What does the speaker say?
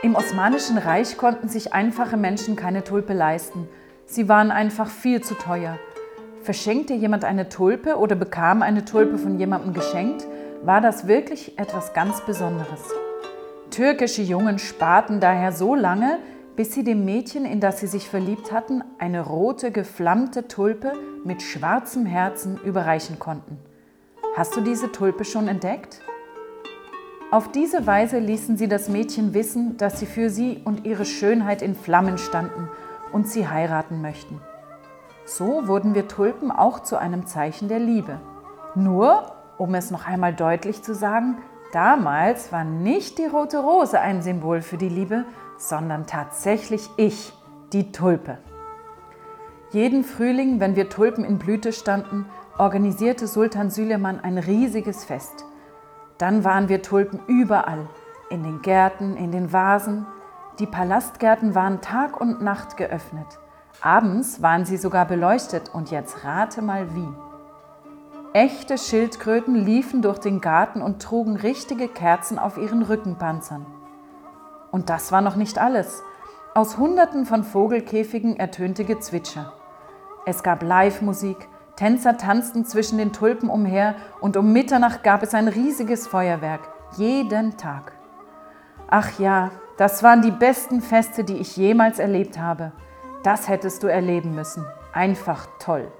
Im Osmanischen Reich konnten sich einfache Menschen keine Tulpe leisten. Sie waren einfach viel zu teuer. Verschenkte jemand eine Tulpe oder bekam eine Tulpe von jemandem geschenkt, war das wirklich etwas ganz Besonderes. Türkische Jungen sparten daher so lange, bis sie dem Mädchen, in das sie sich verliebt hatten, eine rote, geflammte Tulpe mit schwarzem Herzen überreichen konnten. Hast du diese Tulpe schon entdeckt? Auf diese Weise ließen sie das Mädchen wissen, dass sie für sie und ihre Schönheit in Flammen standen und sie heiraten möchten. So wurden wir Tulpen auch zu einem Zeichen der Liebe. Nur, um es noch einmal deutlich zu sagen, damals war nicht die rote Rose ein Symbol für die Liebe, sondern tatsächlich ich, die Tulpe. Jeden Frühling, wenn wir Tulpen in Blüte standen, organisierte Sultan Süleyman ein riesiges Fest. Dann waren wir Tulpen überall, in den Gärten, in den Vasen. Die Palastgärten waren Tag und Nacht geöffnet. Abends waren sie sogar beleuchtet und jetzt rate mal wie. Echte Schildkröten liefen durch den Garten und trugen richtige Kerzen auf ihren Rückenpanzern. Und das war noch nicht alles. Aus Hunderten von Vogelkäfigen ertönte Gezwitscher. Es gab Live-Musik, Tänzer tanzten zwischen den Tulpen umher und um Mitternacht gab es ein riesiges Feuerwerk, jeden Tag. Ach ja, das waren die besten Feste, die ich jemals erlebt habe. Das hättest du erleben müssen. Einfach toll.